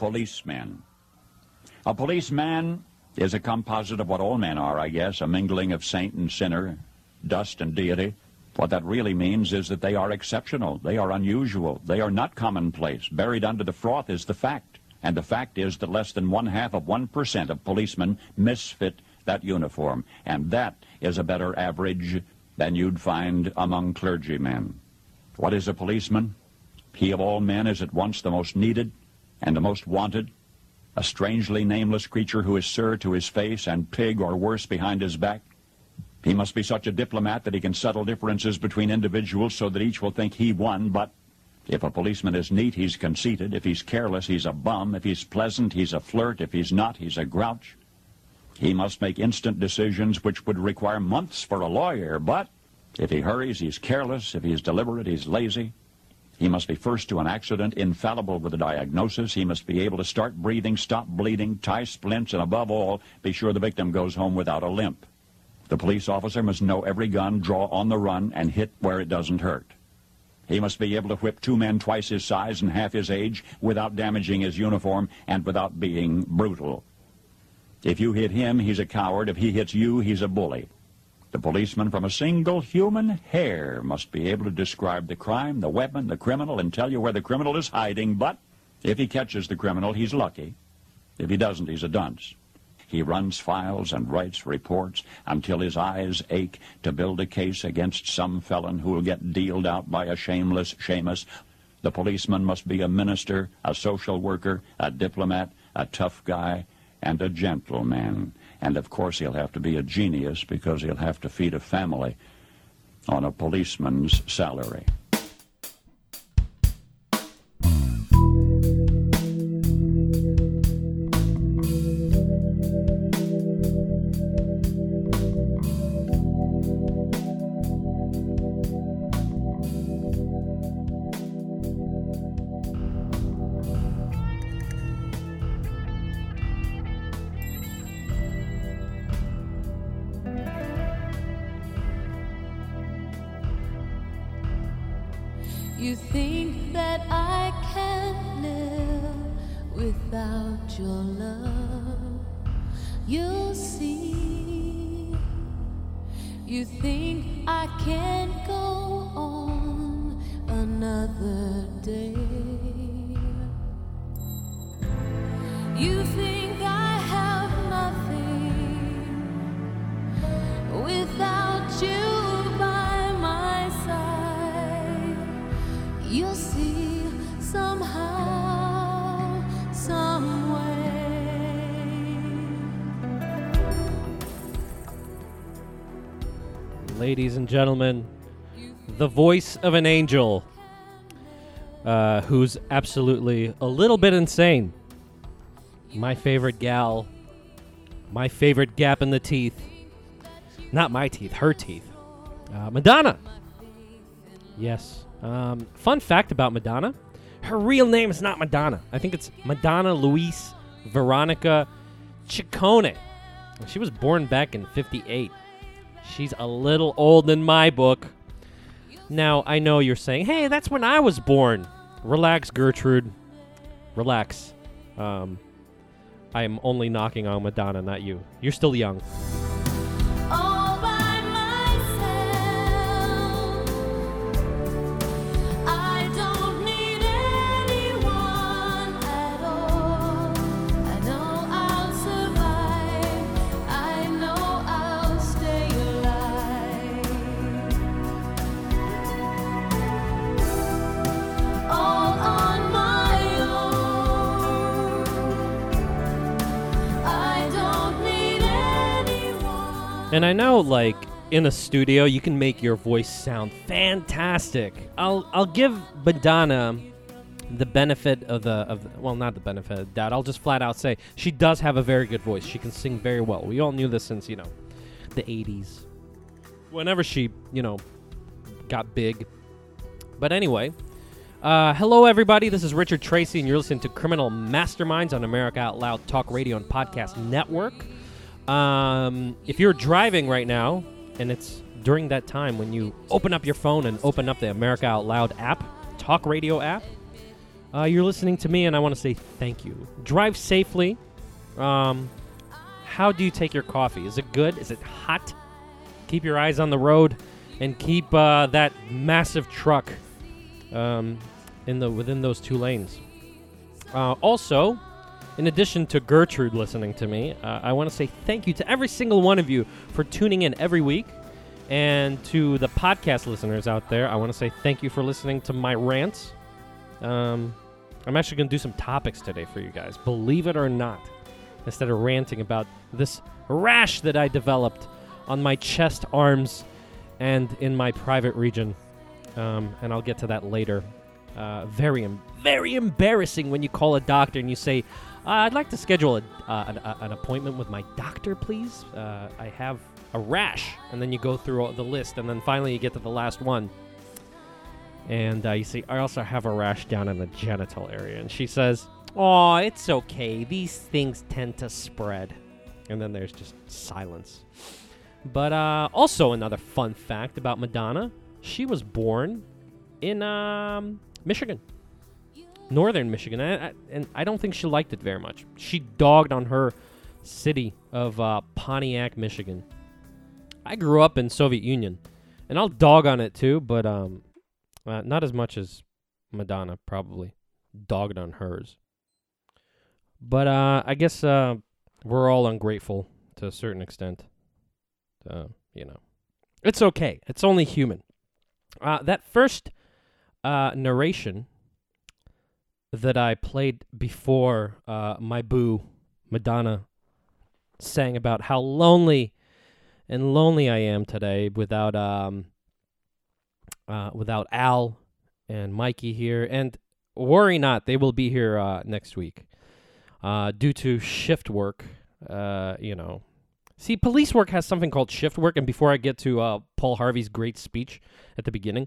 policemen. A policeman is a composite of what all men are, I guess, a mingling of saint and sinner, dust and deity. What that really means is that they are exceptional, they are unusual, they are not commonplace. Buried under the froth is the fact, and the fact is that less than 0.5% of policemen misfit that uniform, and that is a better average than you'd find among clergymen. What is a policeman? He of all men is at once the most needed and the most wanted, a strangely nameless creature who is sir to his face and pig or worse behind his back. He must be such a diplomat that he can settle differences between individuals so that each will think he won, but if a policeman is neat, he's conceited. If he's careless, he's a bum. If he's pleasant, he's a flirt. If he's not, he's a grouch. He must make instant decisions which would require months for a lawyer, but if he hurries, he's careless. If he's deliberate, he's lazy. He must be first to an accident, infallible with a diagnosis. He must be able to start breathing, stop bleeding, tie splints, and above all, be sure the victim goes home without a limp. The police officer must know every gun, draw on the run, and hit where it doesn't hurt. He must be able to whip two men twice his size and half his age without damaging his uniform and without being brutal. If you hit him, he's a coward. If he hits you, he's a bully. The policeman from a single human hair must be able to describe the crime, the weapon, the criminal, and tell you where the criminal is hiding, but if he catches the criminal, he's lucky. If he doesn't, he's a dunce. He runs files and writes reports until his eyes ache to build a case against some felon who will get dealed out by a shameless Seamus. The policeman must be a minister, a social worker, a diplomat, a tough guy, and a gentleman. And of course he'll have to be a genius because he'll have to feed a family on a policeman's salary. You think that I can't live without your love. You'll see. You think I can't go on another day. You think I have nothing without you by my side. You'll see somehow, some way. Ladies and gentlemen, the voice of an angel who's absolutely a little bit insane. My favorite gal, my favorite gap in the teeth. Not my teeth, her teeth. Madonna. Yes. Fun fact about Madonna. Her real name is not Madonna. I think it's Madonna Louise Veronica Ciccone. She was born back in 58. She's a little old in my book. Now, I know you're saying, hey, that's when I was born. Relax, Gertrude. Relax. I am only knocking on Madonna, not you. You're still young. All by myself, I don't need anyone at all. I know I'll survive, I know I'll stay alive. All on my own, I don't need anyone. And I know, like, in a studio, you can make your voice sound fantastic. I'll give Madonna the benefit of well, not the benefit of the doubt. I'll just flat out say she does have a very good voice. She can sing very well. We all knew this since, the 80s. Whenever she, got big. But anyway, hello everybody. This is Richard Tracy, and you're listening to Criminal Masterminds on America Out Loud Talk Radio and Podcast Network. If you're driving right now, and it's during that time when you open up your phone and open up the America Out Loud app, talk radio app, You're listening to me, and I want to say thank you. Drive safely. How do you take your coffee? Is it good? Is it hot? Keep your eyes on the road, and keep that massive truck within those 2 lanes. Also, in addition to Gertrude listening to me, I want to say thank you to every single one of you for tuning in every week. And to the podcast listeners out there, I want to say thank you for listening to my rants. I'm actually going to do some topics today for you guys, believe it or not, instead of ranting about this rash that I developed on my chest, arms, and in my private region. And I'll get to that later. Very embarrassing when you call a doctor and you say, I'd like to schedule an appointment with my doctor, please. I have a rash. And then you go through the list, and then finally you get to the last one. And you say, I also have a rash down in the genital area. And she says, oh, it's okay. These things tend to spread. And then there's just silence. But also another fun fact about Madonna. She was born in Michigan. Northern Michigan. And I don't think she liked it very much. She dogged on her city of Pontiac, Michigan. I grew up in Soviet Union. And I'll dog on it too, but not as much as Madonna probably dogged on hers. But I guess we're all ungrateful to a certain extent. It's okay. It's only human. That first narration that I played before my boo, Madonna, sang about how lonely I am today without Al and Mikey here. And worry not, they will be here next week. Due to shift work, See, police work has something called shift work, and before I get to Paul Harvey's great speech at the beginning,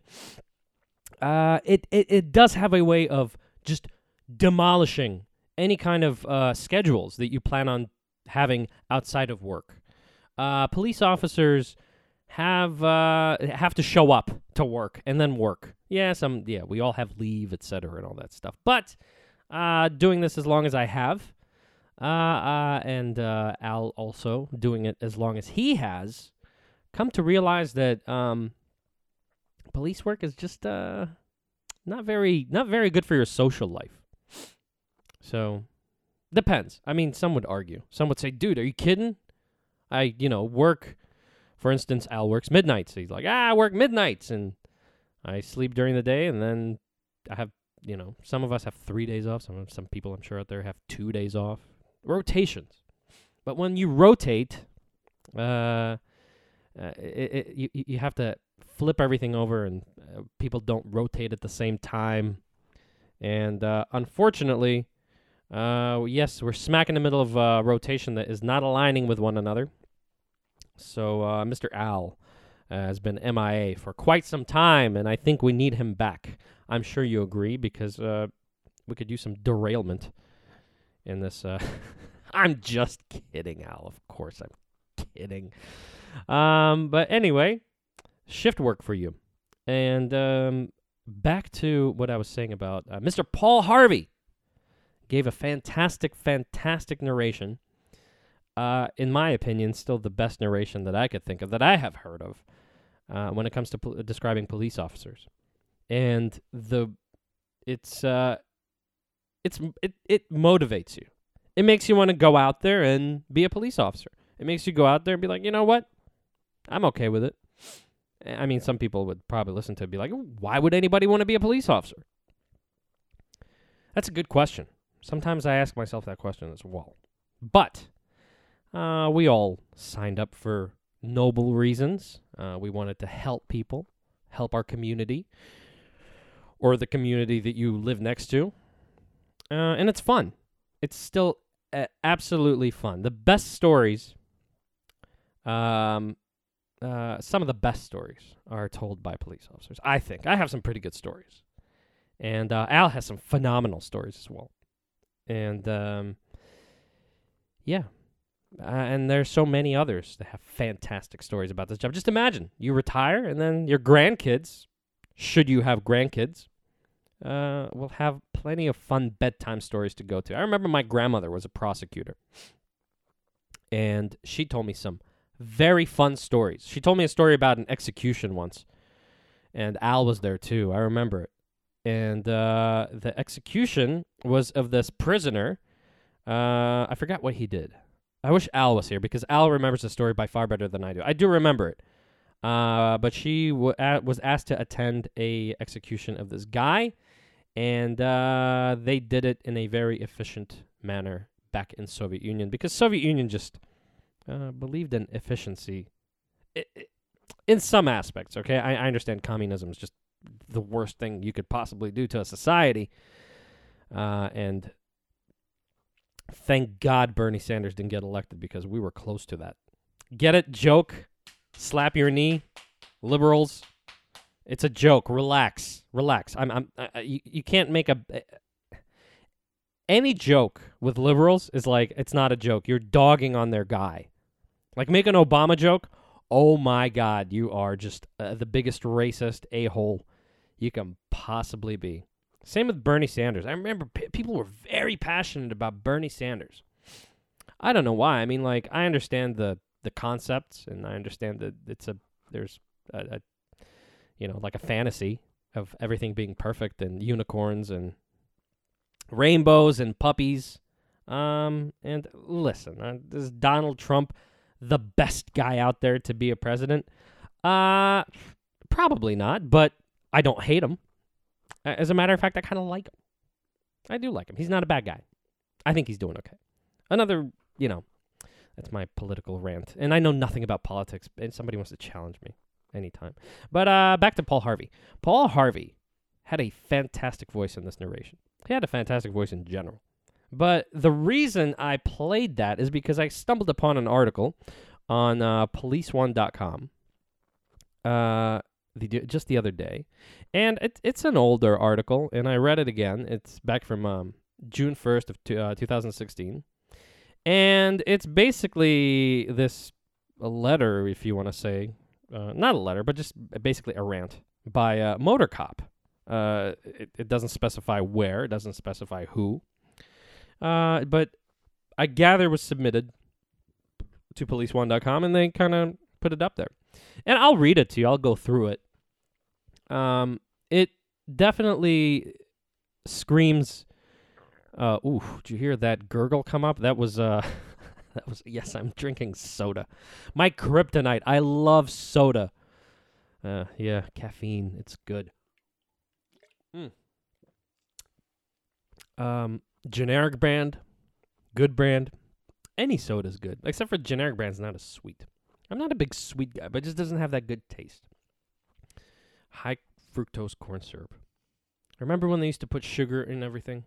it does have a way of just demolishing any kind of schedules that you plan on having outside of work. Police officers have to show up to work and then work. Yeah, we all have leave, etc., and all that stuff. But doing this as long as I have, and Al also doing it as long as he has, come to realize that police work is just not very good for your social life. So depends. I mean, some would argue. Some would say, "Dude, are you kidding? I work." For instance, Al works midnights. So he's like, I work midnights, and I sleep during the day, and then I have, some of us have 3 days off. Some people I'm sure out there have 2 days off. Rotations. But when you rotate, you have to flip everything over, and people don't rotate at the same time. And unfortunately, yes, we're smack in the middle of rotation that is not aligning with one another. So Mr. Al has been MIA for quite some time, and I think we need him back. I'm sure you agree, because we could use some derailment in this. I'm just kidding, Al. Of course I'm kidding. But anyway, shift work for you. And back to what I was saying about Mr. Paul Harvey. Gave a fantastic narration. In my opinion, still the best narration that I could think of, that I have heard of, when it comes to describing police officers. And it motivates you. It makes you want to go out there and be a police officer. It makes you go out there and be like, you know what? I'm okay with it. I mean, some people would probably listen to it and be like, why would anybody want to be a police officer? That's a good question. Sometimes I ask myself that question as well. But we all signed up for noble reasons. We wanted to help people, help our community, or the community that you live next to. And it's fun. It's still absolutely fun. The best stories, some of the best stories are told by police officers, I think. I have some pretty good stories. And Al has some phenomenal stories as well. And, yeah. And there's so many others that have fantastic stories about this job. Just imagine, you retire, and then your grandkids, should you have grandkids, we'll have plenty of fun bedtime stories to go to. I remember my grandmother was a prosecutor, and she told me some very fun stories. She told me a story about an execution once, and Al was there too. I remember it. And the execution was of this prisoner. I forgot what he did. I wish Al was here because Al remembers the story by far better than I do. I do remember it. But she was asked to attend a execution of this guy, and they did it in a very efficient manner back in Soviet Union because Soviet Union just believed in efficiency in some aspects. Okay, I understand communism is just the worst thing you could possibly do to a society, and thank God Bernie Sanders didn't get elected because we were close to that. Get it? Joke? Slap your knee? Liberals? It's a joke. Relax. You can't make any joke with liberals is like, it's not a joke. You're dogging on their guy. Like, make an Obama joke. Oh my God, you are just the biggest racist a-hole you can possibly be. Same with Bernie Sanders. I remember people were very passionate about Bernie Sanders. I don't know why. I mean, like, I understand the concepts, and I understand that there's a like a fantasy of everything being perfect and unicorns and rainbows and puppies. And listen, is Donald Trump the best guy out there to be a president? Probably not, but I don't hate him. As a matter of fact, I kind of like him. I do like him. He's not a bad guy. I think he's doing okay. Another, that's my political rant. And I know nothing about politics, and somebody wants to challenge me anytime. But back to Paul Harvey. Paul Harvey had a fantastic voice in this narration. He had a fantastic voice in general. But the reason I played that is because I stumbled upon an article on policeone.com just the other day. And it's an older article, and I read it again. It's back from June 1st of 2016. And it's basically a letter, if you want to say. Not a letter, but just basically a rant by Motor Cop. It doesn't specify where. It doesn't specify who. But I gather it was submitted to policeone.com, and they kind of put it up there. And I'll read it to you. I'll go through it. It definitely screams. Did you hear that gurgle come up? That was yes, I'm drinking soda. My kryptonite. I love soda. Yeah, caffeine. It's good. Generic brand, good brand. Any soda's good, except for generic brand's not as sweet. I'm not a big sweet guy, but it just doesn't have that good taste. High fructose corn syrup. Remember when they used to put sugar in everything?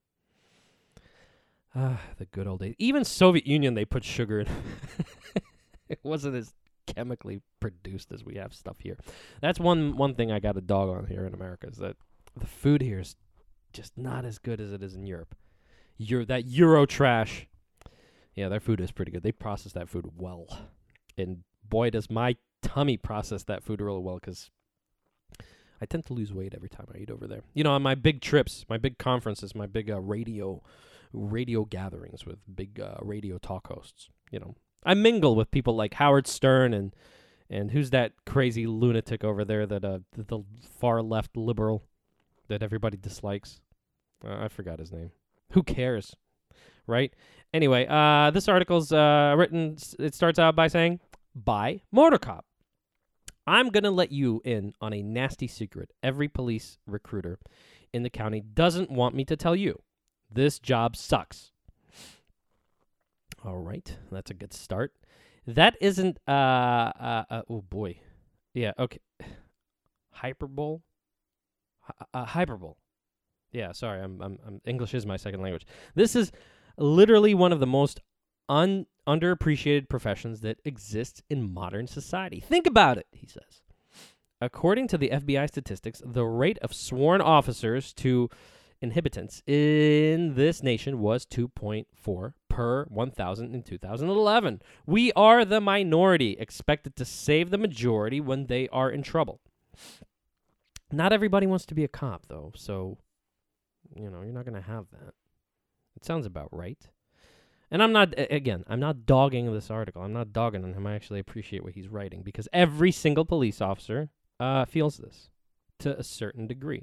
The good old days. Even Soviet Union, they put sugar in. It wasn't as chemically produced as we have stuff here. That's one thing I got a dog on here in America, is that the food here is just not as good as it is in Europe. That Euro trash. Yeah, their food is pretty good. They process that food well. And boy, does my tummy process that food really well, because I tend to lose weight every time I eat over there. On my big trips, my big conferences, my big radio gatherings with big radio talk hosts, I mingle with people like Howard Stern and who's that crazy lunatic over there that the far left liberal that everybody dislikes. I forgot his name. Who cares, right? Anyway, this article's written. It starts out by saying, "By Motor Cop. I'm going to let you in on a nasty secret every police recruiter in the county doesn't want me to tell you. This job sucks." All right, that's a good start. That isn't, oh boy. Yeah, okay. Hyperbole? Hyperbole. Yeah, sorry, I'm English is my second language. This is literally one of the most underappreciated professions that exists in modern society. Think about it, he says. According to the FBI statistics, the rate of sworn officers to inhabitants in this nation was 2.4 per 1,000 in 2011. We are the minority, expected to save the majority when they are in trouble. Not everybody wants to be a cop, though, so You're not going to have that. It sounds about right. And I'm not dogging this article. I'm not dogging on him. I actually appreciate what he's writing because every single police officer feels this to a certain degree.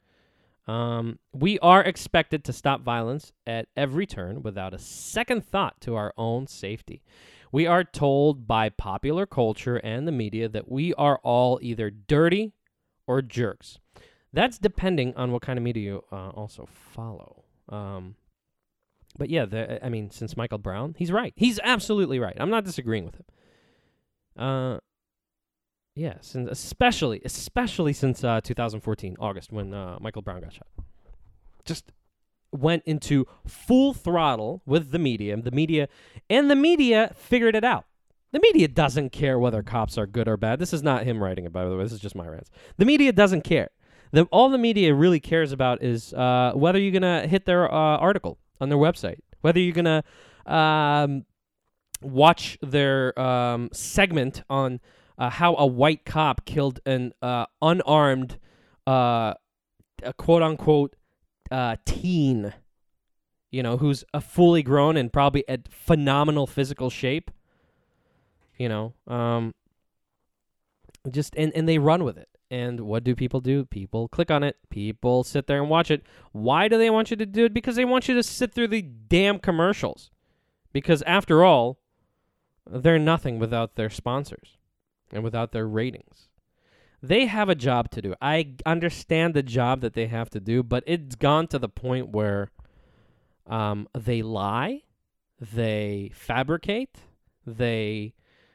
We are expected to stop violence at every turn without a second thought to our own safety. We are told by popular culture and the media that we are all either dirty or jerks. That's depending on what kind of media you also follow. But yeah, since Michael Brown, he's right. He's absolutely right. I'm not disagreeing with him. Yes, and especially since 2014, August, when Michael Brown got shot. Just went into full throttle with the media. The media figured it out. The media doesn't care whether cops are good or bad. This is not him writing it, by the way. This is just my rants. The media doesn't care. All the media really cares about is whether you're going to hit their article on their website, whether you're going to watch their segment on how a white cop killed an unarmed, quote-unquote, teen, who's a fully grown and probably at phenomenal physical shape, and they run with it. And what do? People click on it. People sit there and watch it. Why do they want you to do it? Because they want you to sit through the damn commercials. Because after all, they're nothing without their sponsors and without their ratings. They have a job to do. I understand the job that they have to do, but it's gone to the point where they lie, they fabricate, they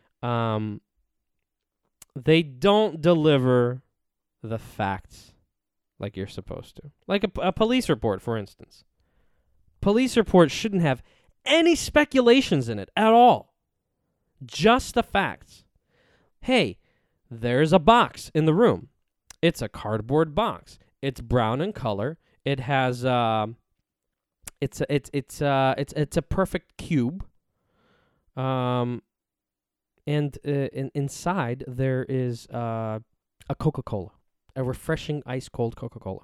don't deliver the facts like you're supposed to. Like a police report, for instance. Police reports shouldn't have any speculations in it at all. Just the facts. Hey, there's a box in the room. It's a cardboard box. It's brown in color. It has it's a perfect cube. And inside there is a Coca-Cola, a refreshing ice-cold Coca-Cola.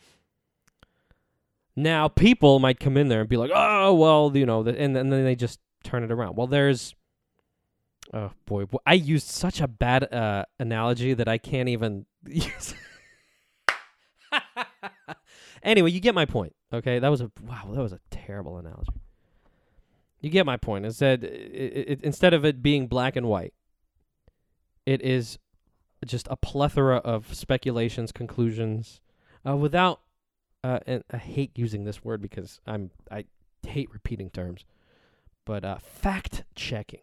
Now, people might come in there and be like, oh, well, and then they just turn it around. Well, there's, oh, boy, I used such a bad analogy that I can't even use. Anyway, you get my point, okay? That was a terrible analogy. You get my point. Is that instead of it being black and white, it is just a plethora of speculations, conclusions, without. And I hate using this word because I hate repeating terms, but fact checking.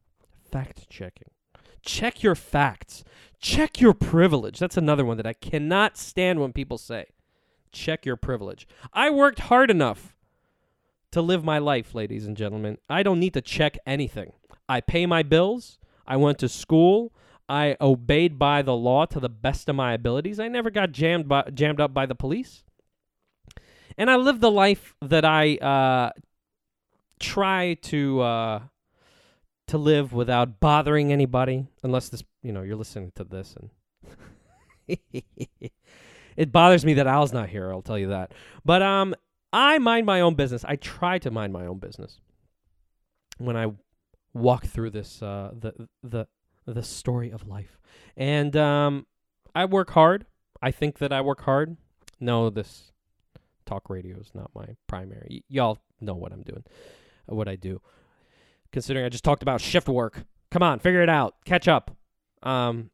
Check your facts. Check your privilege. That's another one that I cannot stand when people say. Check your privilege. I worked hard enough to live my life, ladies and gentlemen. I don't need to check anything. I pay my bills. I went to school. I obeyed by the law to the best of my abilities. I never got jammed up by the police. And I lived the life that I try to live without bothering anybody, unless this, you're listening to this, and it bothers me that Al's not here. I'll tell you that. But I mind my own business. I try to mind my own business when I walk through this the story of life, and I work hard. I think that I work hard. No, this talk radio is not my primary. Y'all know what I'm doing, what I do. Considering I just talked about shift work. Come on, figure it out. Catch up. And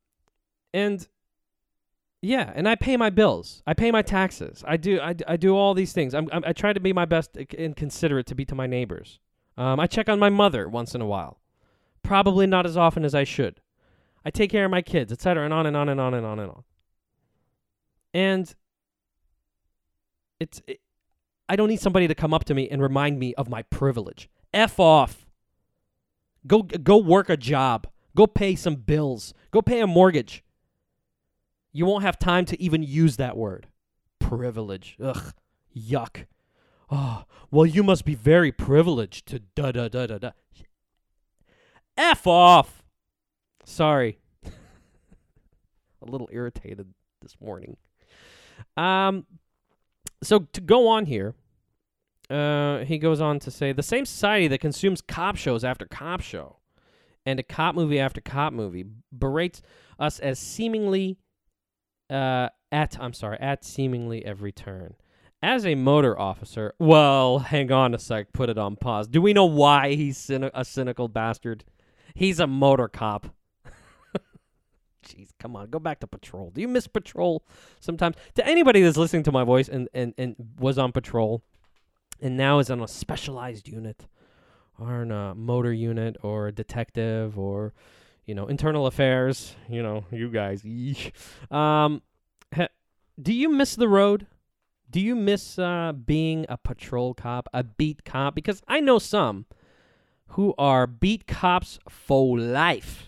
yeah, and I pay my bills. I pay my taxes. I do all these things. I try to be my best and considerate to be to my neighbors. I check on my mother once in a while. Probably not as often as I should. I take care of my kids, etc., and on and on and on and on and on. And I don't need somebody to come up to me and remind me of my privilege. F off. Go work a job. Go pay some bills. Go pay a mortgage. You won't have time to even use that word. Privilege. Ugh. Yuck. Oh, well, you must be very privileged to da-da-da-da-da. F off. Sorry. A little irritated this morning. So to go on here, he goes on to say, the same society that consumes cop shows after cop show and a cop movie after cop movie berates us as seemingly at seemingly every turn. As a motor officer, well, hang on a sec, put it on pause. Do we know why he's a cynical bastard? He's a motor cop. Jeez, come on, go back to patrol. Do you miss patrol sometimes? To anybody that's listening to my voice and was on patrol and now is on a specialized unit or in a motor unit or a detective or, internal affairs, you guys. Do you miss the road? Do you miss being a patrol cop, a beat cop? Because I know some who are beat cops for life.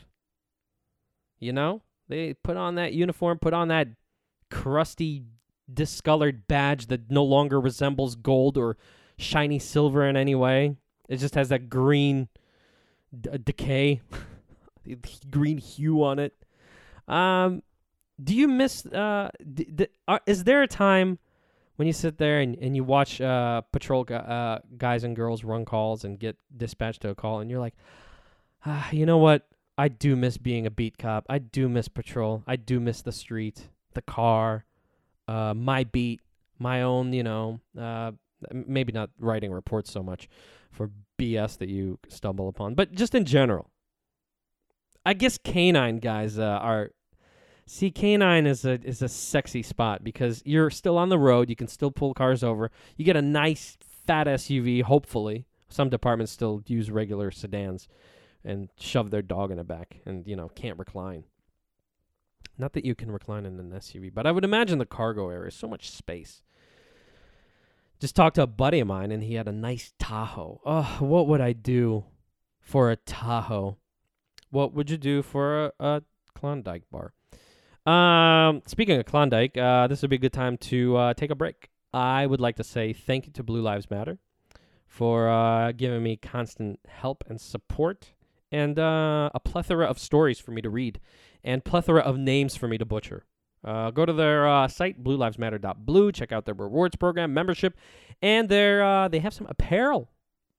They put on that uniform, put on that crusty, discolored badge that no longer resembles gold or shiny silver in any way. It just has that green decay, green hue on it. Do you miss... is there a time when you sit there and you watch patrol guys and girls run calls and get dispatched to a call and you're like, you know what? I do miss being a beat cop. I do miss patrol. I do miss the street, the car, my beat, my own, maybe not writing reports so much for BS that you stumble upon, but just in general. I guess canine guys are... See, canine is a sexy spot because you're still on the road. You can still pull cars over. You get a nice fat SUV, hopefully. Some departments still use regular sedans and shove their dog in the back and, can't recline. Not that you can recline in an SUV, but I would imagine the cargo area is so much space. Just talked to a buddy of mine, and he had a nice Tahoe. Oh, what would I do for a Tahoe? What would you do for a Klondike bar? Speaking of Klondike, this would be a good time to take a break. I would like to say thank you to Blue Lives Matter for giving me constant help and support and a plethora of stories for me to read and plethora of names for me to butcher. Go to their site, bluelivesmatter.blue. Check out their rewards program, membership, and they have some apparel.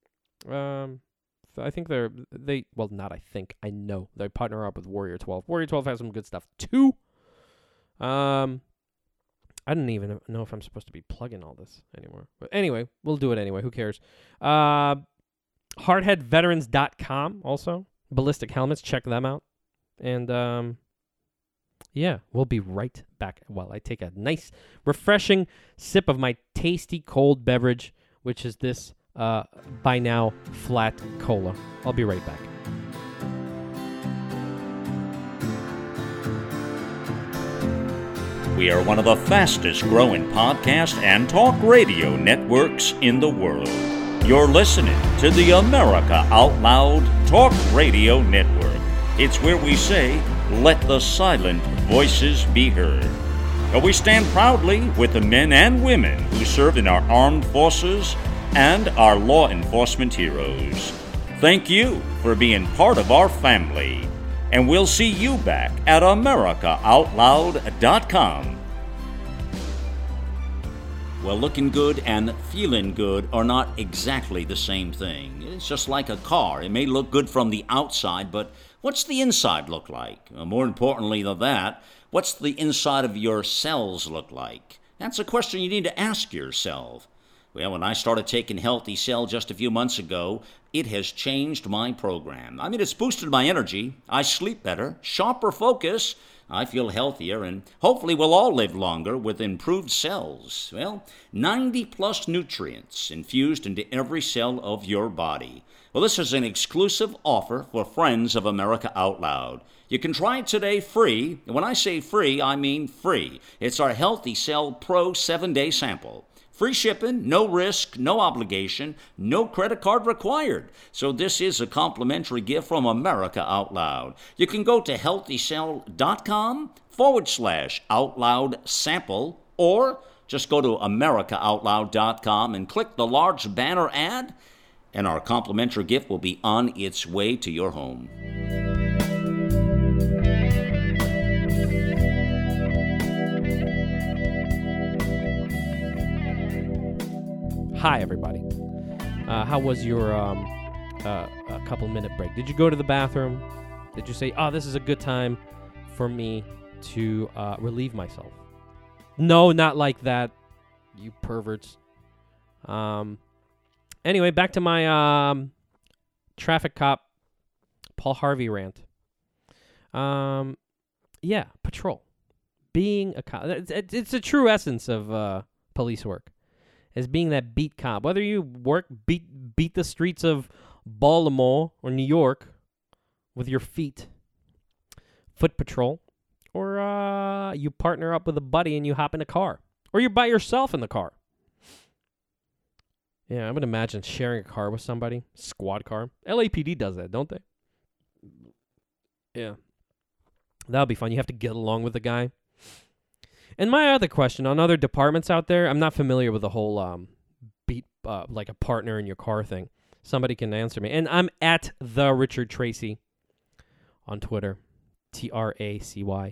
I think I know they partner up with Warrior 12. Warrior 12 has some good stuff too. I don't even know if I'm supposed to be plugging all this anymore. But anyway, we'll do it anyway. Who cares? Hardheadveterans.com also. Ballistic helmets, check them out. And yeah, we'll be right back while I take a nice, refreshing sip of my tasty cold beverage, which is this by now flat cola. I'll be right back. We are one of the fastest growing podcast and talk radio networks in the world. You're listening to the America Out Loud Talk Radio Network. It's where we say, let the silent voices be heard. But we stand proudly with the men and women who serve in our armed forces and our law enforcement heroes. Thank you for being part of our family. And we'll see you back at AmericaOutloud.com. Well, looking good and feeling good are not exactly the same thing. It's just like a car. It may look good from the outside, but what's the inside look like? More importantly than that, what's the inside of your cells look like? That's a question you need to ask yourself. Well, when I started taking Healthy Cell just a few months ago, it has changed my program. I mean, it's boosted my energy. I sleep better, sharper focus. I feel healthier, and hopefully we'll all live longer with improved cells. Well, 90-plus nutrients infused into every cell of your body. Well, this is an exclusive offer for friends of America Out Loud. You can try it today free. And when I say free, I mean free. It's our Healthy Cell Pro 7-day sample. Free shipping, no risk, no obligation, no credit card required. So this is a complimentary gift from America Out Loud. You can go to healthycell.com/outloud sample, or just go to americaoutloud.com and click the large banner ad, and our complimentary gift will be on its way to your home. Hi, everybody. How was your couple-minute break? Did you go to the bathroom? Did you say, oh, this is a good time for me to relieve myself? No, not like that, you perverts. Anyway, back to my traffic cop Paul Harvey rant. Yeah, patrol. Being a cop. It's a true essence of police work. As being that beat cop. Whether you beat the streets of Baltimore or New York with your feet. Foot patrol. Or you partner up with a buddy and you hop in a car. Or you're by yourself in the car. Yeah, I would imagine sharing a car with somebody. Squad car. LAPD does that, don't they? Yeah. That'll be fun. You have to get along with the guy. And my other question, on other departments out there, I'm not familiar with the whole beat, like a partner in your car thing. Somebody can answer me. And I'm at the Richard Tracy on Twitter. Tracy.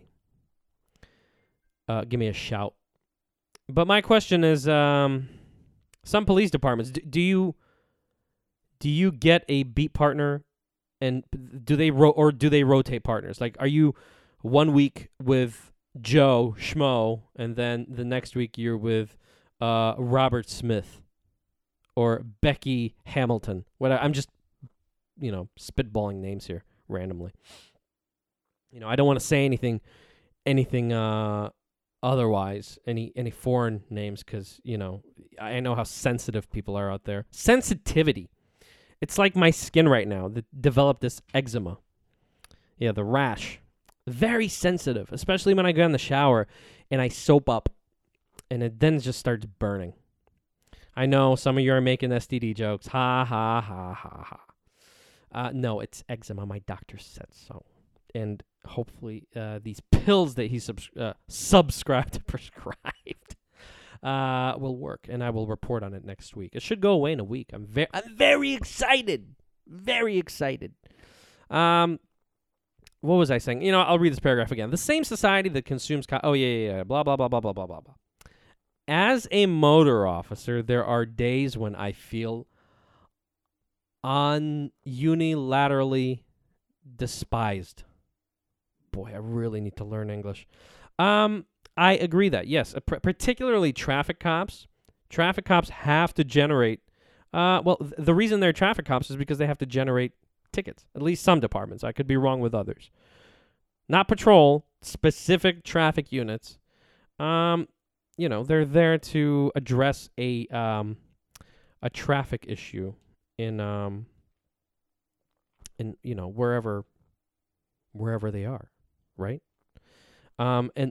Give me a shout. But my question is, some police departments, do you get a beat partner, and do they rotate partners? Like, are you 1 week with Joe Schmo, and then the next week you're with Robert Smith or Becky Hamilton? I'm just, spitballing names here randomly. I don't want to say anything otherwise, any foreign names, because, I know how sensitive people are out there. Sensitivity. It's like my skin right now that developed this eczema. Yeah, the rash. Very sensitive, especially when I go in the shower and I soap up and it then just starts burning. I know some of you are making STD jokes. Ha, ha, ha, ha, ha. No, it's eczema. My doctor said so. And hopefully these pills that he prescribed will work, and I will report on it next week. It should go away in a week. I'm very excited. Very excited. What was I saying? I'll read this paragraph again. The same society that consumes... blah, blah, blah, blah, blah, blah, blah, blah. As a motor officer, there are days when I feel unilaterally despised. Boy, I really need to learn English. I agree that, yes, particularly traffic cops. Traffic cops have to generate... the reason they're traffic cops is because they have to generate tickets. At least some departments. I could be wrong with others. Not patrol, specific traffic units. They're there to address a traffic issue in wherever they are, right? And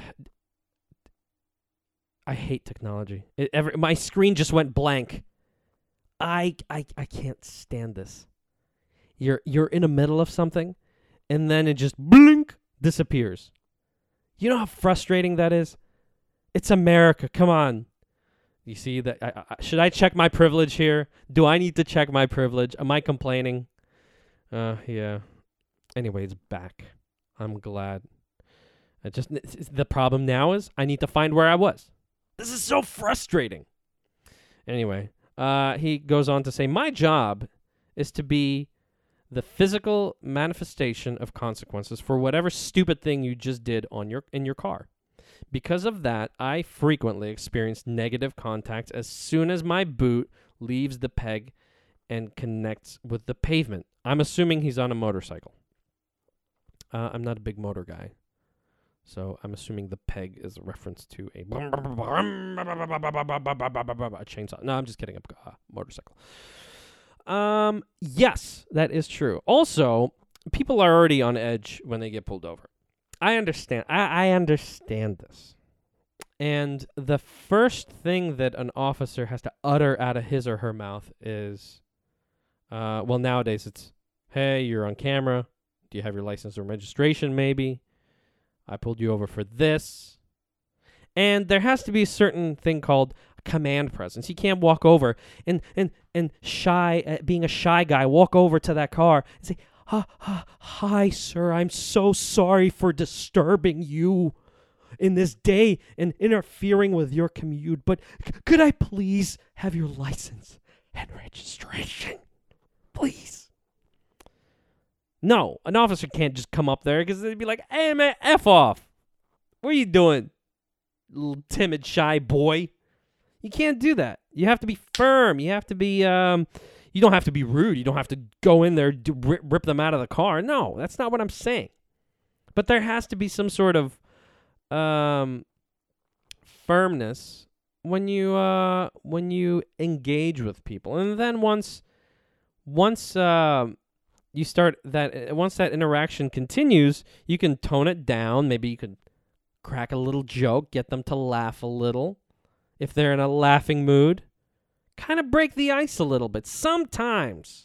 I hate technology. My screen just went blank. I can't stand this. You're in the middle of something, and then it just blink disappears. You know how frustrating that is? It's America. Come on. You see that? Should I check my privilege here? Do I need to check my privilege? Am I complaining? Yeah. Anyway, it's back. I'm glad. The problem now is I need to find where I was. This is so frustrating. Anyway, he goes on to say, my job is to be the physical manifestation of consequences for whatever stupid thing you just did in your car. Because of that, I frequently experience negative contact as soon as my boot leaves the peg and connects with the pavement. I'm assuming he's on a motorcycle. I'm not a big motor guy, so I'm assuming the peg is a reference to a chainsaw. No, I'm just kidding. A motorcycle. Yes, that is true. Also, people are already on edge when they get pulled over. I understand. I understand this. And the first thing that an officer has to utter out of his or her mouth is, nowadays it's, hey, you're on camera. Do you have your license or registration, maybe? I pulled you over for this. And there has to be a certain thing called command presence. You can't walk over and shy, being a shy guy, walk over to that car and say, hi, sir, I'm so sorry for disturbing you. in this day and interfering with your commute, but could I please have your license and registration? Please. No, an officer can't just come up there because they'd be like, hey, man, F off. What are you doing, little timid, shy boy? You can't do that. You have to be firm. You have to be, you don't have to be rude. You don't have to go in there, rip them out of the car. No, that's not what I'm saying. But there has to be some sort of firmness when you engage with people. And then once you start that, once that interaction continues, you can tone it down. Maybe you could crack a little joke, get them to laugh a little. If they're in a laughing mood, kind of break the ice a little bit. Sometimes,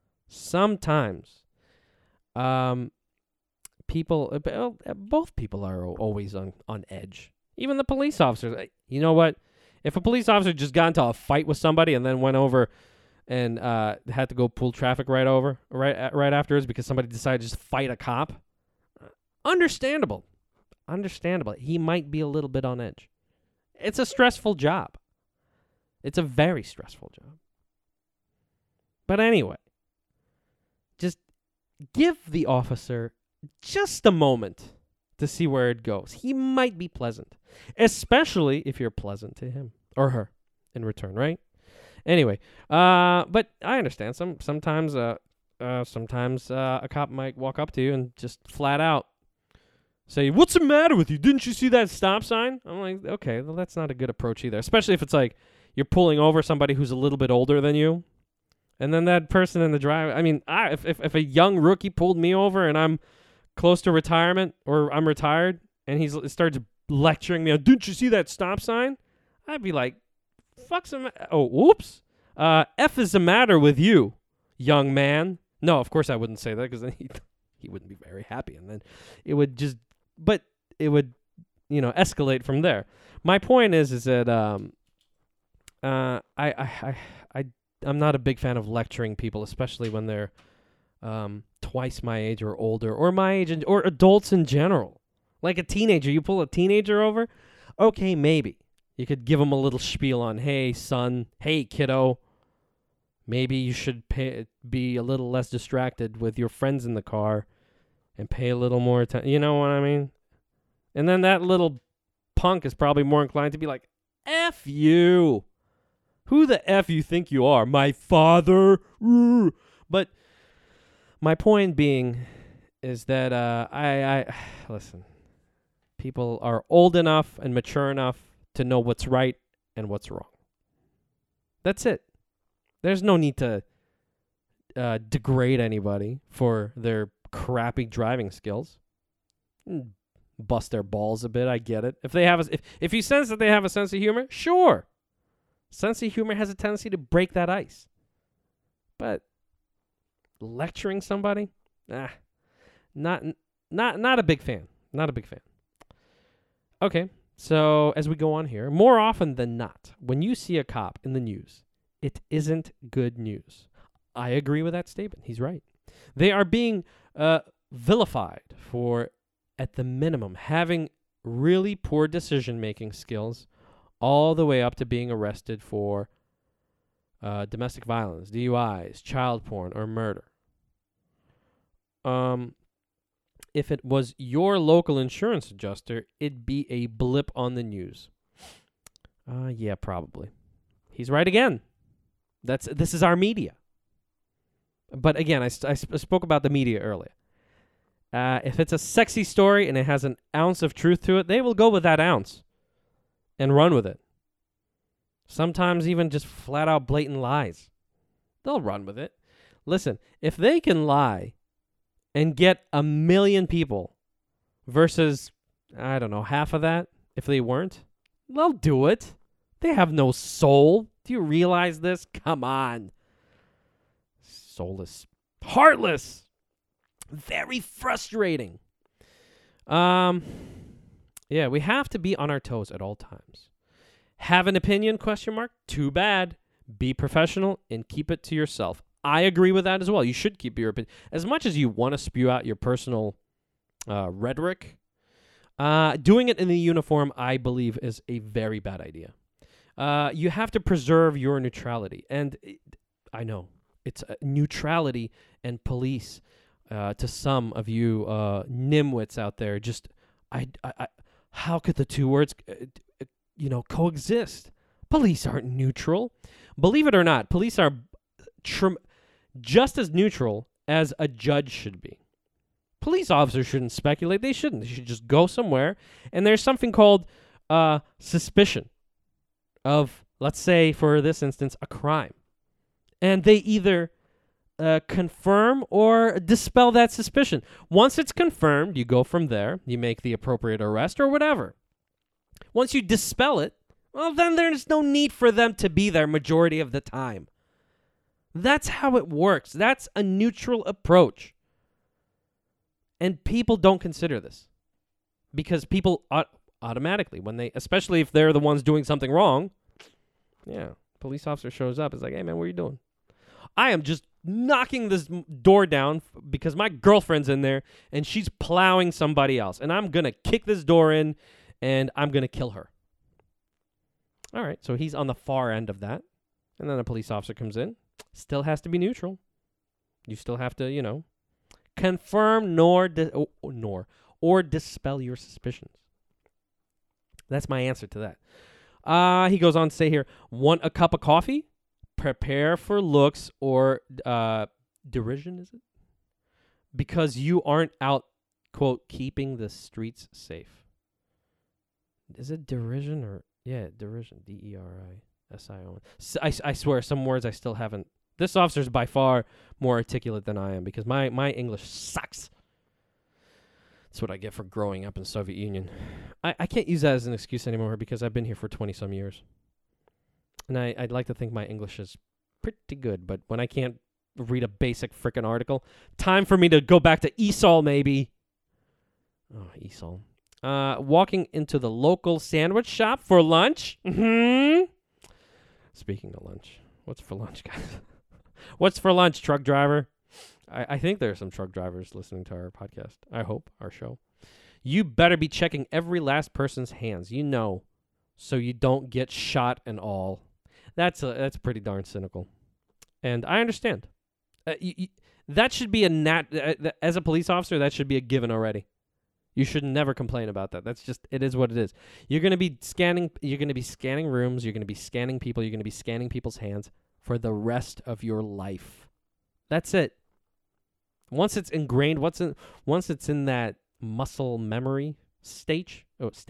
both people are always on edge. Even the police officers. You know what? If a police officer just got into a fight with somebody and then went over and had to go pull traffic right afterwards because somebody decided to just fight a cop, understandable. He might be a little bit on edge. It's a stressful job. It's a very stressful job. But anyway, just give the officer just a moment to see where it goes. He might be pleasant, especially if you're pleasant to him or her in return, right? Anyway, but I understand. Sometimes a cop might walk up to you and just flat out say, "What's the matter with you? Didn't you see that stop sign?" I'm like, okay, well, that's not a good approach either, especially if it's like you're pulling over somebody who's a little bit older than you. And then that person in the drive, I mean, if a young rookie pulled me over and I'm close to retirement or I'm retired and he starts lecturing me, "Didn't you see that stop sign?" I'd be like, whoops. F is the matter with you, young man. No, of course I wouldn't say that because then he wouldn't be very happy. And then it would escalate from there. My point is that I'm not a big fan of lecturing people, especially when they're twice my age or older, or my age, or adults in general. Like a teenager, you pull a teenager over, okay, maybe. You could give them a little spiel on, hey, son, hey, kiddo, maybe you should be a little less distracted with your friends in the car and pay a little more attention. You know what I mean? And then that little punk is probably more inclined to be like, F you. Who the F you think you are? My father? But my point being is that I listen, people are old enough and mature enough to know what's right and what's wrong. That's it. There's no need to degrade anybody for their crappy driving skills. Bust their balls a bit, I get it. If you sense that they have a sense of humor, sure. Sense of humor has a tendency to break that ice. But lecturing somebody? Not a big fan. Not a big fan. Okay, so as we go on here, more often than not, when you see a cop in the news, it isn't good news. I agree with that statement. He's right. They are being vilified for, at the minimum, having really poor decision-making skills, all the way up to being arrested for domestic violence, DUIs, child porn, or murder. If it was your local insurance adjuster, it'd be a blip on the news. Yeah, probably. He's right again. This is our media. But again, I spoke about the media earlier. If it's a sexy story and it has an ounce of truth to it, they will go with that ounce and run with it. Sometimes even just flat out blatant lies. They'll run with it. Listen, if they can lie and get 1 million people versus, I don't know, half of that, if they weren't, they'll do it. They have no soul. Do you realize this? Come on. Soulless. Heartless. Very frustrating. Yeah, we have to be on our toes at all times. Have an opinion, ? Too bad. Be professional and keep it to yourself. I agree with that as well. You should keep your opinion. As much as you want to spew out your personal rhetoric, Doing it in the uniform, I believe, is a very bad idea. You have to preserve your neutrality. And I know, it's neutrality and police. To some of you nimwits out there, just how could the two words, coexist? Police aren't neutral. Believe it or not, police are just as neutral as a judge should be. Police officers shouldn't speculate. They shouldn't. They should just go somewhere, and there's something called suspicion of, let's say, for this instance, a crime, and they either confirm or dispel that suspicion. Once it's confirmed, you go from there. You make the appropriate arrest or whatever. Once you dispel it, well, then there's no need for them to be there majority of the time. That's how it works. That's a neutral approach. And people don't consider this. Because people automatically, especially if they're the ones doing something wrong, police officer shows up. It's like, hey, man, what are you doing? I am just knocking this door down because my girlfriend's in there and she's plowing somebody else. And I'm going to kick this door in and I'm going to kill her. All right, so he's on the far end of that. And then a police officer comes in. Still has to be neutral. You still have to, confirm or dispel your suspicions. That's my answer to that. He goes on to say here, want a cup of coffee? Prepare for looks or derision, is it? Because you aren't out, quote, keeping the streets safe. Is it derision or... Yeah, derision. D-E-R-I-S-I-O-N. I swear, some words I still haven't... This officer's by far more articulate than I am because my English sucks. That's what I get for growing up in the Soviet Union. I can't use that as an excuse anymore because I've been here for 20-some years. And I'd like to think my English is pretty good, but when I can't read a basic frickin' article, time for me to go back to ESOL, maybe. Oh, ESOL. Walking into the local sandwich shop for lunch. Speaking of lunch, what's for lunch, guys? What's for lunch, truck driver? I think there are some truck drivers listening to our podcast. I hope, our show. You better be checking every last person's hands, so you don't get shot and all. That's pretty darn cynical. And I understand. That should be as a police officer, that should be a given already. You should never complain about that. That's just, it is what it is. You're going to be scanning rooms, you're going to be scanning people, you're going to be scanning people's hands for the rest of your life. That's it. Once it's ingrained, once it's in that muscle memory stage,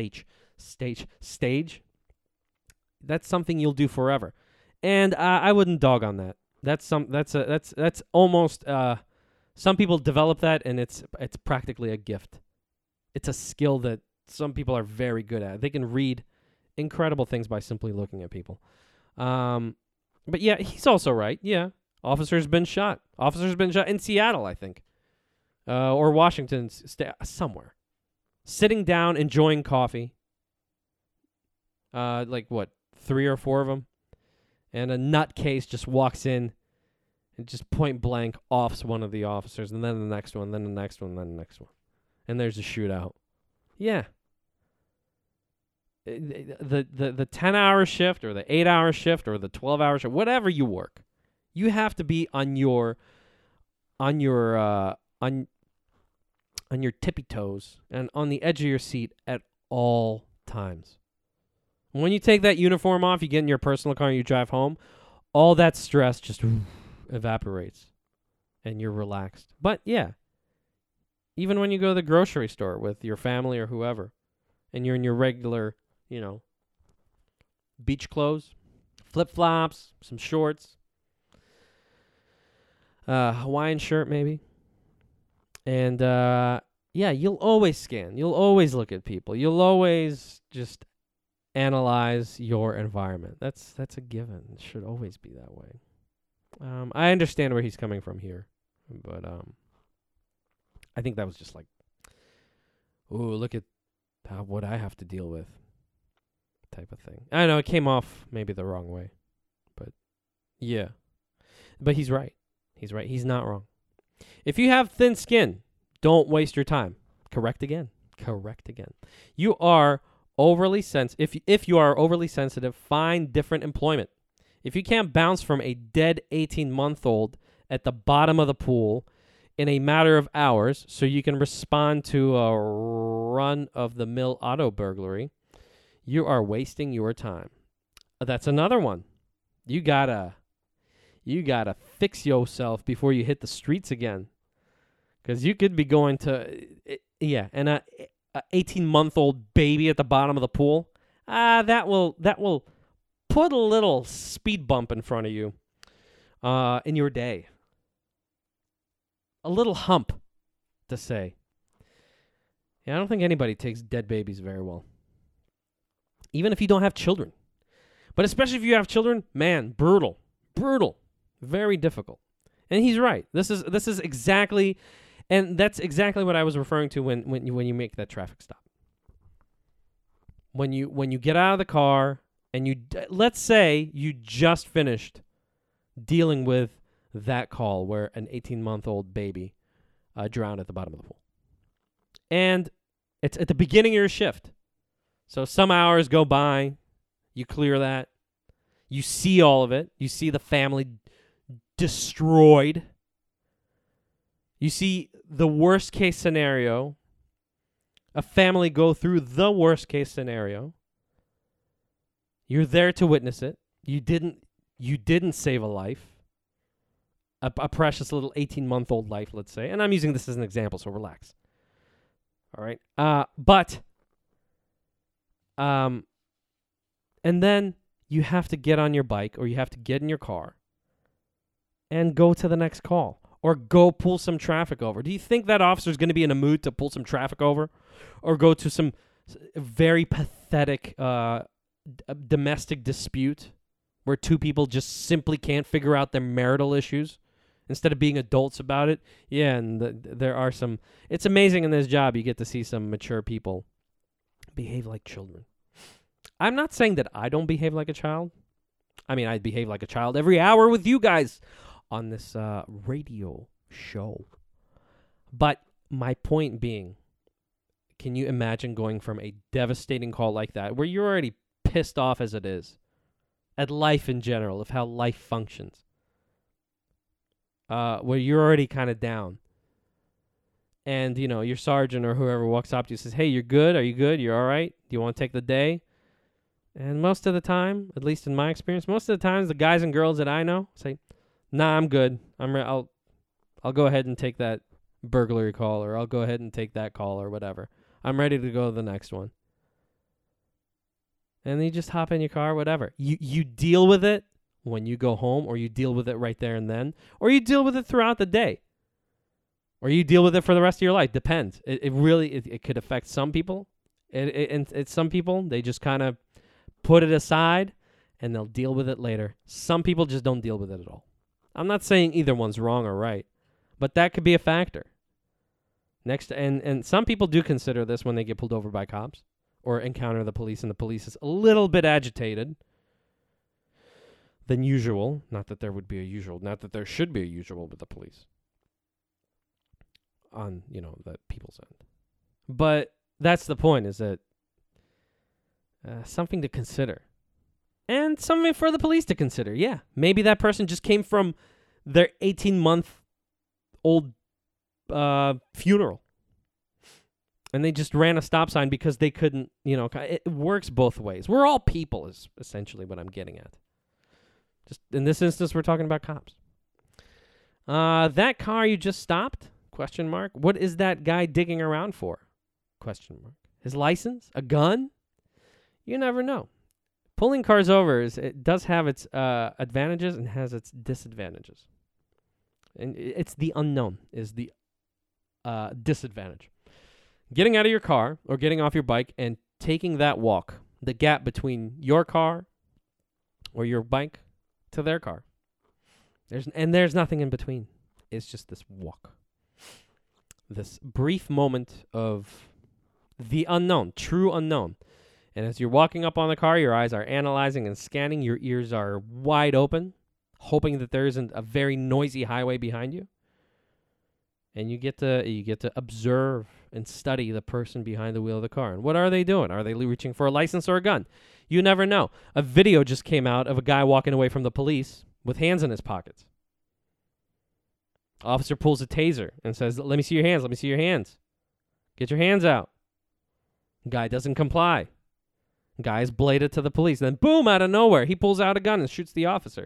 that's something you'll do forever. And I wouldn't dog on that. That's almost some people develop that and it's practically a gift. It's a skill that some people are very good at. They can read incredible things by simply looking at people. But yeah, he's also right. Yeah. Officer's been shot in Seattle, I think. Or Washington, somewhere. Sitting down, enjoying coffee. Like what, 3 or 4 of them? And a nutcase just walks in and just point blank offs one of the officers, and then the next one, then the next one, then the next one. And there's a shootout. Yeah. The 10-hour shift or the 8-hour shift or the 12-hour shift, whatever you work, you have to be on your tippy toes and on the edge of your seat at all times. When you take that uniform off, you get in your personal car and you drive home, all that stress just evaporates and you're relaxed. But yeah, even when you go to the grocery store with your family or whoever and you're in your regular, beach clothes, flip-flops, some shorts, Hawaiian shirt maybe. And yeah, you'll always scan. You'll always look at people. You'll always just analyze your environment. That's a given. It should always be that way. I understand where he's coming from here, but I think that was just like, ooh, look at what I have to deal with type of thing. I know it came off maybe the wrong way, but yeah. But he's right. He's right. He's not wrong. If you have thin skin, don't waste your time. Correct again. Correct again. You are overly if you are overly sensitive, find different employment. If you can't bounce from a dead 18-month-old at the bottom of the pool in a matter of hours so you can respond to a run-of-the-mill auto burglary, you are wasting your time. That's another one. You gotta fix yourself before you hit the streets again. Because you could be going to, and a 18-month-old baby at the bottom of the pool, that will put a little speed bump in front of you in your day. A little hump, to say. Yeah, I don't think anybody takes dead babies very well. Even if you don't have children. But especially if you have children, man, brutal. Very difficult. And he's right. This is exactly, and that's exactly what I was referring to when you make that traffic stop. When you get out of the car and let's say you just finished dealing with that call where an 18-month-old baby drowned at the bottom of the pool. And it's at the beginning of your shift. So some hours go by, you clear that, you see all of it, you see the family destroyed, you see the worst case scenario, a family go through the worst case scenario, you're there to witness it, you didn't save a life, a precious little 18-month-old life, let's say, and I'm using this as an example, so relax. All right, and then you have to get on your bike or you have to get in your car and go to the next call or go pull some traffic over. Do you think that officer is going to be in a mood to pull some traffic over or go to some very pathetic domestic dispute where two people just simply can't figure out their marital issues instead of being adults about it? Yeah, and there are some... It's amazing in this job you get to see some mature people behave like children. I'm not saying that I don't behave like a child. I mean, I behave like a child every hour with you guys on this radio show. But my point being, can you imagine going from a devastating call like that, where you're already pissed off as it is, at life in general, of how life functions, where you're already kind of down, and, you know, your sergeant or whoever walks up to you and says, hey, you're good? Are you good? You're all right? Do you want to take the day? And most of the time, at least in my experience, most of the times the guys and girls that I know say, nah, I'm good. I'll go ahead and take that burglary call, or I'll go ahead and take that call, or whatever. I'm ready to go to the next one. And then you just hop in your car, whatever. You deal with it when you go home, or you deal with it right there and then, or you deal with it throughout the day, or you deal with it for the rest of your life. Depends. It really could affect some people. And some people, they just kind of put it aside and they'll deal with it later. Some people just don't deal with it at all. I'm not saying either one's wrong or right, but that could be a factor. And some people do consider this when they get pulled over by cops or encounter the police, and the police is a little bit agitated than usual. Not that there should be a usual with the police on, the people's end. But that's the point, is that something to consider. And something for the police to consider, yeah. Maybe that person just came from their 18-month-old funeral. And they just ran a stop sign because they couldn't, it works both ways. We're all people is essentially what I'm getting at. Just in this instance, we're talking about cops. That car you just stopped? ? What is that guy digging around for? ? His license? A gun? You never know. Pulling cars over, it does have its advantages and has its disadvantages. And it's the unknown is the disadvantage. Getting out of your car or getting off your bike and taking that walk, the gap between your car or your bike to their car. There's nothing in between. It's just this walk. This brief moment of the unknown, true unknown. And as you're walking up on the car, your eyes are analyzing and scanning. Your ears are wide open, hoping that there isn't a very noisy highway behind you. And you get to observe and study the person behind the wheel of the car. And what are they doing? Are they reaching for a license or a gun? You never know. A video just came out of a guy walking away from the police with hands in his pockets. Officer pulls a taser and says, "Let me see your hands. Let me see your hands. Get your hands out." Guy doesn't comply. Guy is bladed to the police. Then, boom, out of nowhere, he pulls out a gun and shoots the officer.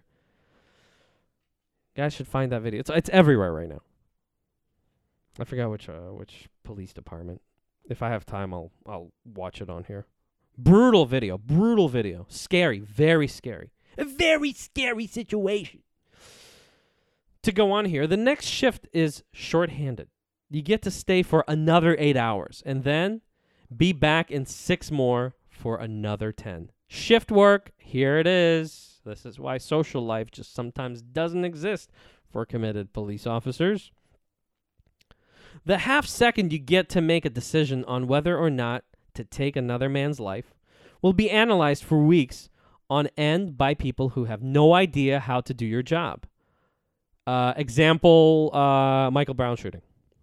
Guys should find that video. It's everywhere right now. I forgot which police department. If I have time, I'll watch it on here. Brutal video. Scary. Very scary. A very scary situation. To go on here, the next shift is shorthanded. You get to stay for another 8 hours and then be back in 6 more for another 10. Shift work, here it is. This is why social life just sometimes doesn't exist for committed police officers. The half second you get to make a decision on whether or not to take another man's life will be analyzed for weeks on end by people who have no idea how to do your job. Example, Michael Brown shooting.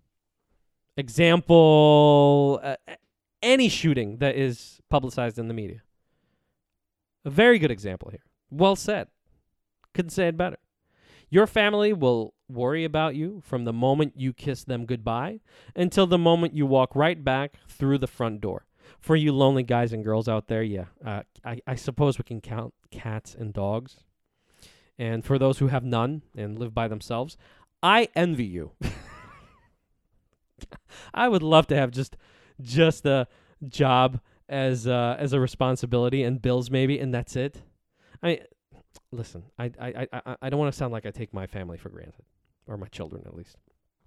Example, any shooting that is publicized in the media. A very good example here. Well said. Couldn't say it better. Your family will worry about you from the moment you kiss them goodbye until the moment you walk right back through the front door. For you lonely guys and girls out there, I suppose we can count cats and dogs. And for those who have none and live by themselves, I envy you. I would love to have just a job as a responsibility and bills maybe, and that's it. Listen, I don't want to sound like I take my family for granted, or my children at least.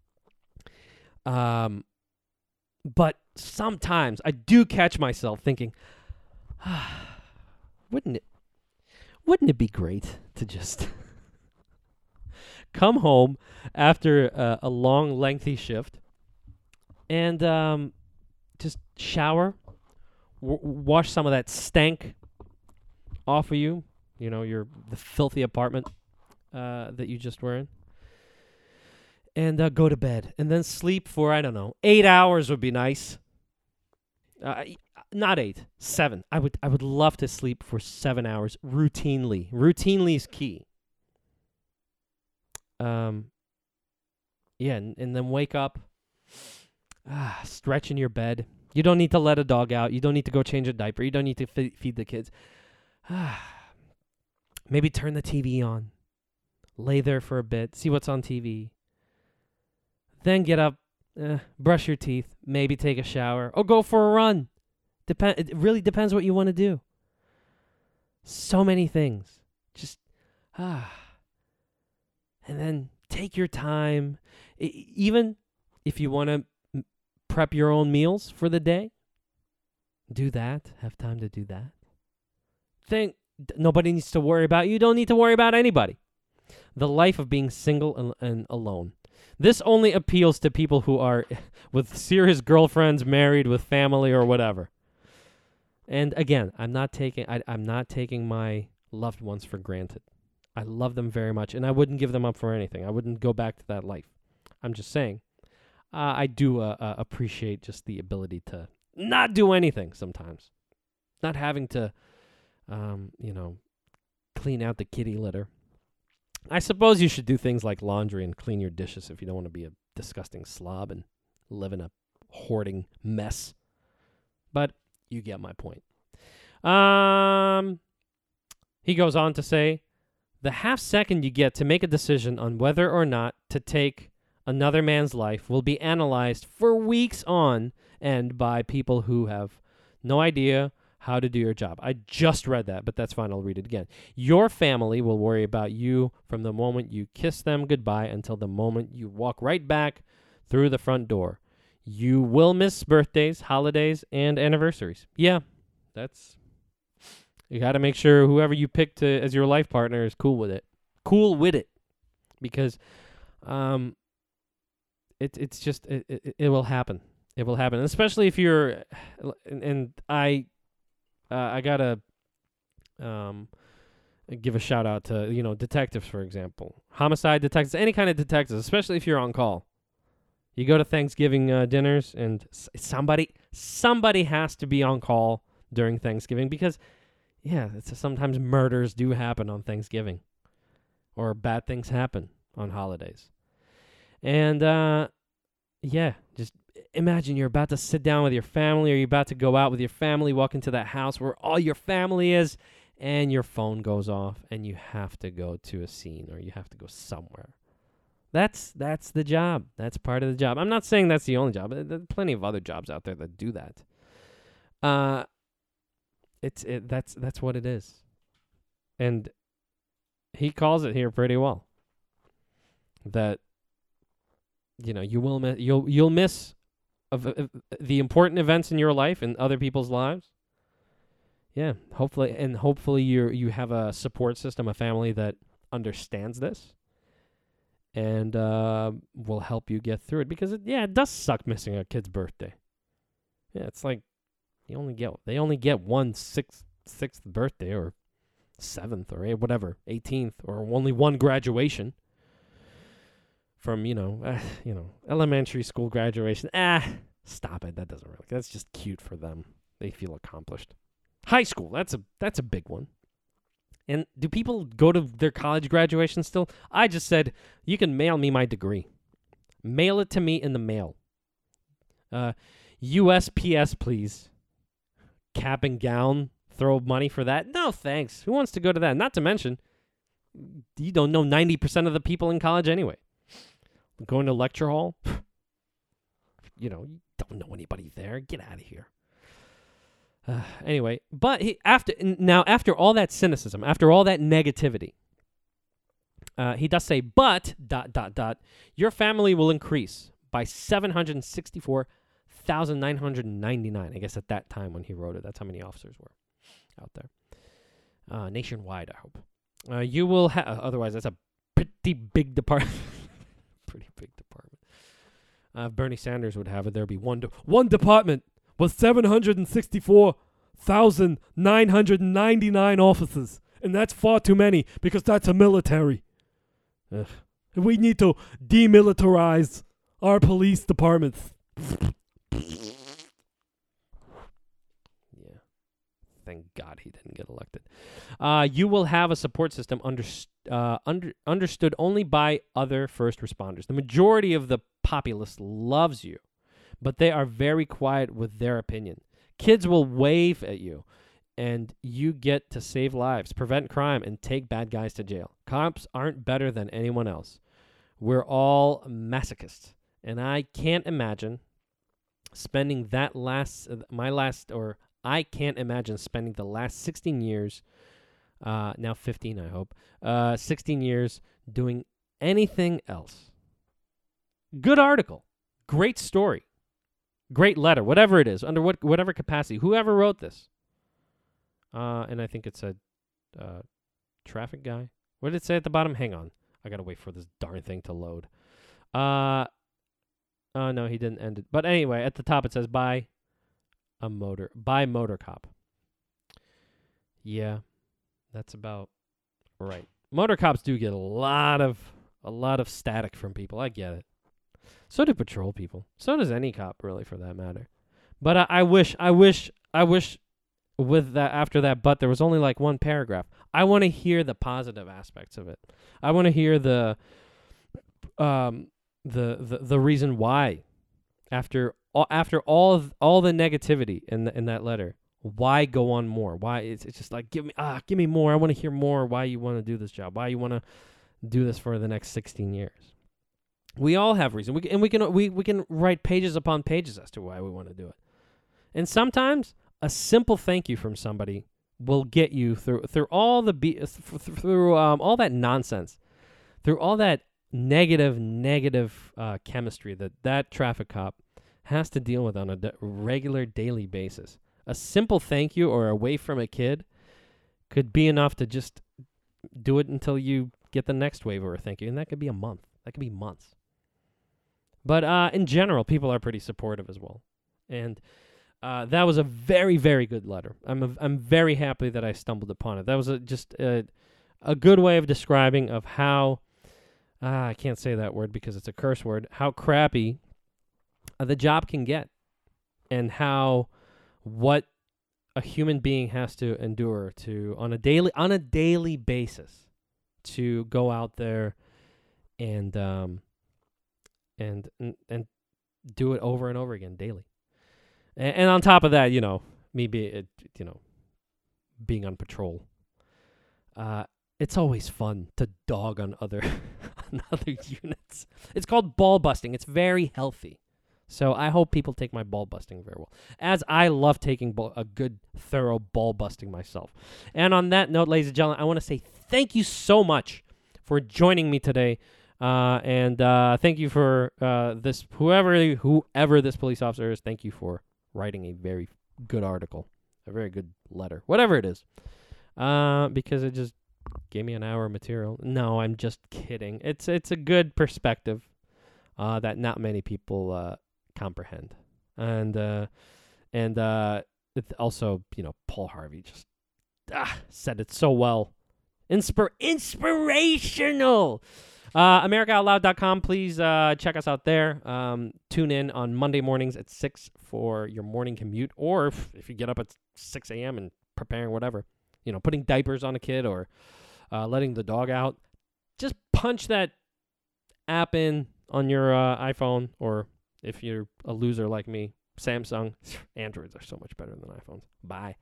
But sometimes I do catch myself thinking, wouldn't it be great to just come home after a long, lengthy shift and just shower, wash some of that stank off of you, the filthy apartment that you just were in, and go to bed, and then sleep for, 8 hours would be nice. Not 8, 7. I would love to sleep for 7 hours routinely. Routinely is key. And then wake up, stretch in your bed. You don't need to let a dog out. You don't need to go change a diaper. You don't need to feed the kids. Maybe turn the TV on. Lay there for a bit. See what's on TV. Then get up, brush your teeth, maybe take a shower, or go for a run. It really depends what you want to do. So many things. Just, and then take your time. Even if you want to prep your own meals for the day, do that. Have time to do that. Nobody needs to worry about you. You don't need to worry about anybody. The life of being single and alone. This only appeals to people who are with serious girlfriends, married, with family, or whatever. And again, I'm not taking my loved ones for granted. I love them very much, and I wouldn't give them up for anything. I wouldn't go back to that life. I'm just saying, I do appreciate just the ability to not do anything sometimes. Not having to, clean out the kitty litter. I suppose you should do things like laundry and clean your dishes if you don't want to be a disgusting slob and live in a hoarding mess. But you get my point. He goes on to say, the half second you get to make a decision on whether or not to take another man's life will be analyzed for weeks on end by people who have no idea how to do your job. I just read that, but that's fine. I'll read it again. Your family will worry about you from the moment you kiss them goodbye until the moment you walk right back through the front door. You will miss birthdays, holidays, and anniversaries. Yeah, you got to make sure whoever you pick as your life partner is cool with it. Because it's just, it will happen. It will happen, especially if you're, and I gotta give a shout out to detectives, for example, homicide detectives, any kind of detectives, especially if you're on call. You go to Thanksgiving dinners, and somebody has to be on call during Thanksgiving because, yeah, sometimes murders do happen on Thanksgiving, or bad things happen on holidays. And yeah, just imagine you're about to sit down with your family, or you're about to go out with your family, walk into that house where all your family is, and your phone goes off, and you have to go to a scene, or you have to go somewhere. That's the job. That's part of the job. I'm not saying that's the only job. There's plenty of other jobs out there that do that. That's what it is, and he calls it here pretty well. That you'll miss the important events in your life and other people's lives. Yeah, hopefully you have a support system, a family that understands this. And will help you get through it because it does suck missing a kid's birthday. Yeah, it's like they only get one sixth birthday or 7th or whatever 18th or only one graduation from elementary school graduation. Stop it. That's just cute for them. They feel accomplished. High school, that's a big one. And do people go to their college graduation still? I just said, you can mail me my degree. Mail it to me in the mail. USPS, please. Cap and gown, throw money for that? No, thanks. Who wants to go to that? Not to mention, you don't know 90% of the people in college anyway. Going to lecture hall? You don't know anybody there. Get out of here. Anyway, but after all that cynicism, after all that negativity, he does say, but, ... your family will increase by 764,999. I guess at that time when he wrote it, that's how many officers were out there. Nationwide, I hope. You will have, otherwise that's a pretty big department. Pretty big department. Bernie Sanders would have it, there'd be one department with 764,999 officers. And that's far too many because that's a military. Ugh. We need to demilitarize our police departments. Yeah. Thank God he didn't get elected. You will have a support system understood only by other first responders. The majority of the populace loves you, but they are very quiet with their opinion. Kids will wave at you, and you get to save lives, prevent crime, and take bad guys to jail. Cops aren't better than anyone else. We're all masochists, and I can't imagine spending I can't imagine spending the last 16 years, now 15, I hope, 16 years doing anything else. Good article. Great story. Great letter, whatever it is, under whatever capacity. Whoever wrote this. And I think it said traffic guy. What did it say at the bottom? Hang on. I got to wait for this darn thing to load. No, he didn't end it. But anyway, at the top it says by Motor Cop. Yeah, that's about right. Motor cops do get a lot of static from people. I get it. So do patrol people. So does any cop, really, for that matter. But I wish with that, after that, but there was only like one paragraph. I want to hear the positive aspects of it. I want to hear the reason why, after all the negativity in that letter, why go on more? Why it's just like give me more. I want to hear more. Why you want to do this job? Why you want to do this for the next 16 years? We all have reason. We can write pages upon pages as to why we want to do it. And sometimes a simple thank you from somebody will get you through all all that nonsense, through all that negative chemistry that traffic cop has to deal with on a regular daily basis. A simple thank you or away from a kid could be enough to just do it until you get the next wave or a thank you, and that could be a month. That could be months. But in general, people are pretty supportive as well. And that was a very, very good letter. I'm very happy that I stumbled upon it. That was just a good way of describing of how, I can't say that word because it's a curse word, how crappy the job can get, and what a human being has to endure to on a daily basis to go out there and do it over and over again daily. And on top of that, me being on patrol, it's always fun to dog on other on other units. It's called ball busting. It's very healthy. So I hope people take my ball busting very well, as I love taking a good, thorough ball busting myself. And on that note, ladies and gentlemen, I want to say thank you so much for joining me today. And thank you for whoever this police officer is. Thank you for writing a very good article, a very good letter, whatever it is, because it just gave me an hour of material. No, I'm just kidding. It's a good perspective that not many people comprehend, and it also, Paul Harvey just said it so well. Inspirational. AmericaOutloud.com. Please check us out there. Tune in on Monday mornings at 6 for your morning commute, or if you get up at 6 a.m. and preparing whatever, putting diapers on a kid or letting the dog out, just punch that app in on your iPhone, or if you're a loser like me, Samsung. Androids are so much better than iPhones. Bye.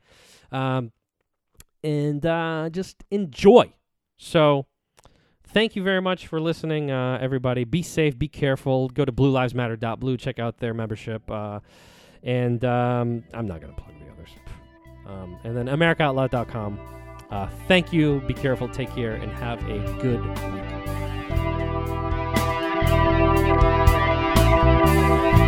And just enjoy. So thank you very much for listening, everybody. Be safe, be careful. Go to bluelivesmatter.blue, check out their membership. And I'm not going to plug the others. And then AmericaOutloud.com. Thank you, be careful, take care, and have a good week.